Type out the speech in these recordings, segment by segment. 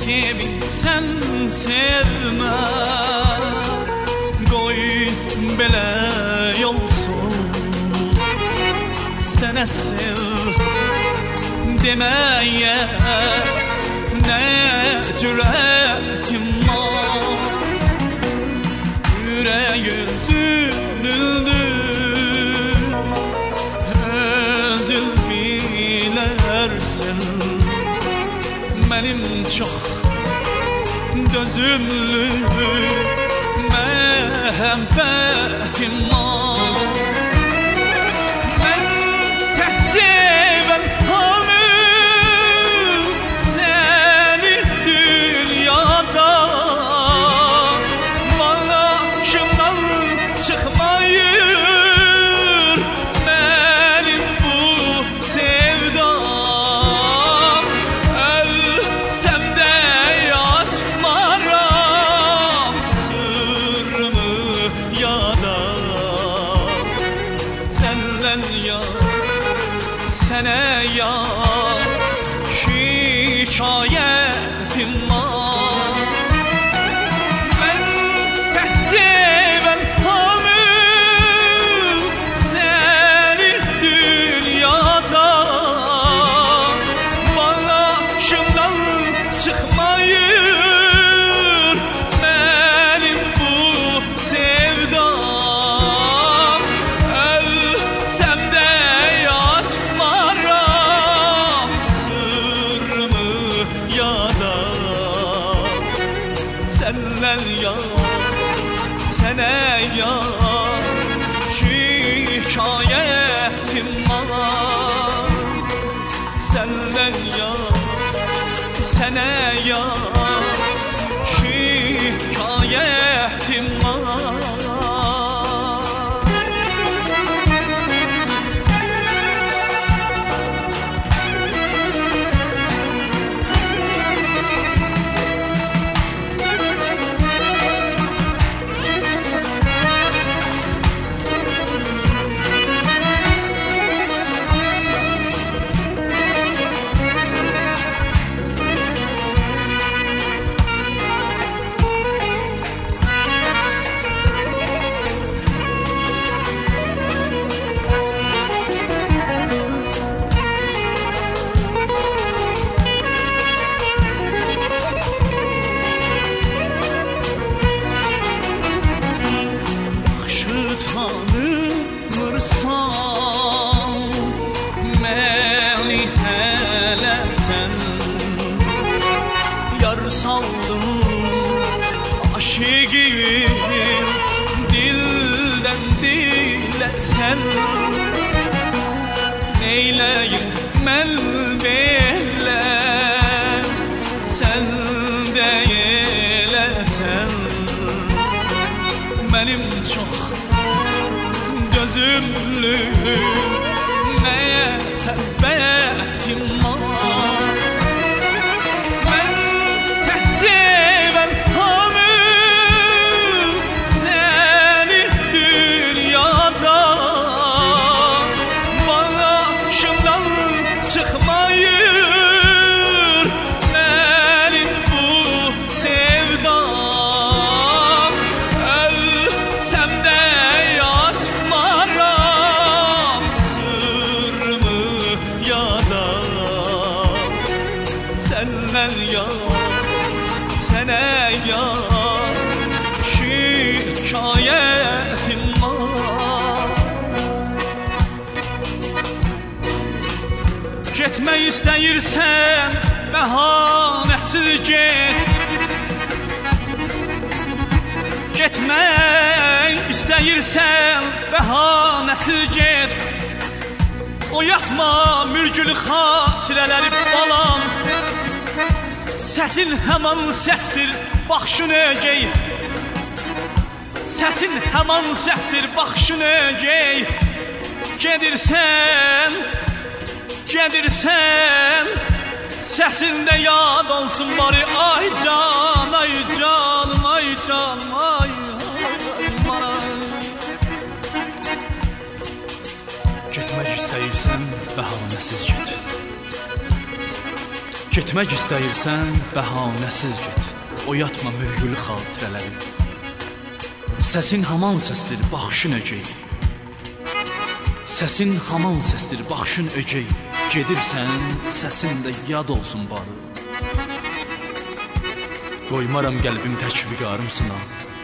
sevinsən sevmə, qoy belə olsun. Sənə sev deməyə nə cürətim var. Ürəyim üzülür, özün bilərsən. Mənim çox dözümlü məhəbbətim var. Mən təhzibən halım səni dünyada, başımdan çıxmayır mənim bu sevda. Ölsəm də açmaram sırrımı yada. Səndən yar, sənə yar şikayətim var. Mən təhzibən halım səni dünyada, başımdan çıxmayır mənim bu sevda. Ölsəm də açmaram sırrımı yada. Səndən yar, sənə yar şikayətim var. Səndən yar, sənə yar şikayətim var. Tanımırsan məni hələ sən, yar saldın aşiqim dildən dilə sən. Neyləyim mən belə, sən də eləsən. Mənim çox dözümlü məhəbbətim var. Mən təhzibən halım səni dünyada, başımdan çıxmayır mənim bu sevda. Ölsəm də açmaram sırrımı yada. Səndən yar, sənə yar şikayətim var. Getmək istəyirsən bəhanəsiz get. Getmək istəyirsən bəhanəsiz get. Oyatma mürgülü xatirələri balam. Səsin həman səsdir baxışın ögey. Səsin həman səsdir baxışın ögey. Gedirsən, gedirsən, səsində yad olsun bari. Ay can, ay canım, ay canım, ay bana. Getmək istəyirsən bəhanəsiz get. Getmək istəyirsən, bəhanəsiz get. Oyatma mürgülü xatirələri. Səsin haman səsdir, baxışın ögey. Səsin haman səsdir, baxışın ögey. Gedirsən, səsin də yad olsun barı. Qoymaram qəlbim tək vüqarım sına.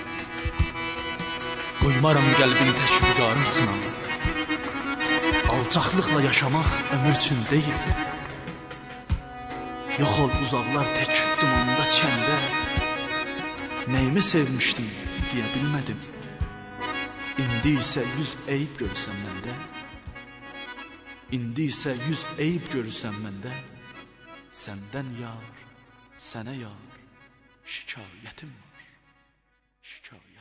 Qoymaram qəlbim tək vüqarım sına. Alçaqlıqla yaşamaq ömür üçün deyil. Yox ol uzaqlar tək dumanda çəndə. Nəyimi sevmişdim deyə bilmədim. İndi isə 100 eyib görürsən məndə. İndi isə 100 eyib görürsən məndə. Səndən yar, sənə yar, şikayətim var, şikayətim.